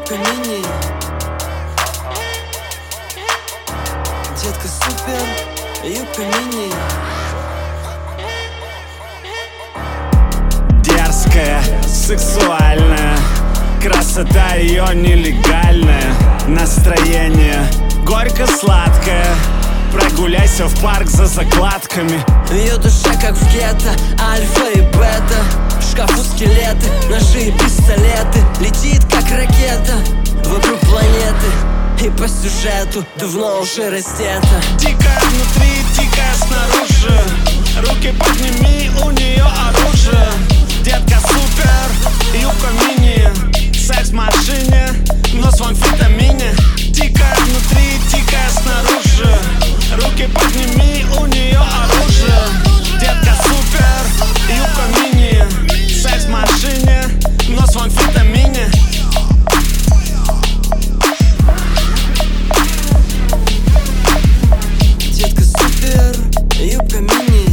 юбка мини. Детка супер, юбка мини. Дерзкая, сексуальная, красота ее нелегальная. Настроение горько-сладкое, прогуляйся в парк за закладками. Ее душа как в гетто, альфа и бета. В шкафу скелеты, ножи и пистолеты. Летит как ракета вокруг планеты. И по сюжету давно уже раздета. Дикая внутри, дикая снаружи. Руки подними, у нее оружие. Детка супер, юбка мини. Секс в машине, нос в амфетамине. Дикая внутри, дикая снаружи. Руки подними, у нее оружие. Детка супер, юбка мини. Секс в машине, нос в амфетамине. Детка супер, юбка мини.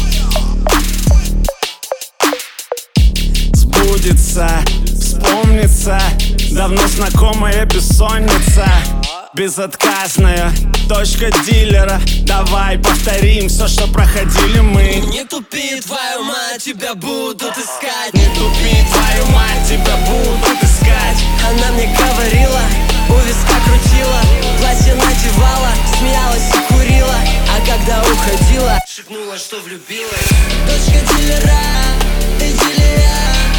Сбудется, вспомнится давно знакомая бессонница. Безотказная точка дилера. Давай повторим все, что проходили мы. Не тупи, твою мать, тебя будут искать. Не тупи, твою мать, тебя будут искать. Она мне говорила, у виска крутила, платье надевала, смеялась и курила. А когда уходила, шепнула, что влюбилась. Дочка дилера, идиллия,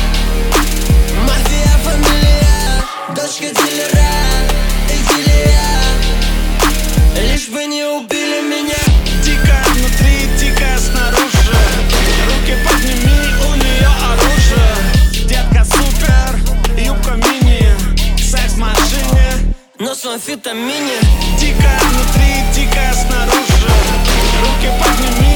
мафия фамилия. Дочка дилера, идиллия, лишь бы не убили меня. Дикая внутри, дикая снаружи. Руки подними, у нее оружие. Детка супер, юбка мини. Секс в машине, Нос в амфетамине. дикая внутри, дикая снаружи. Руки подними,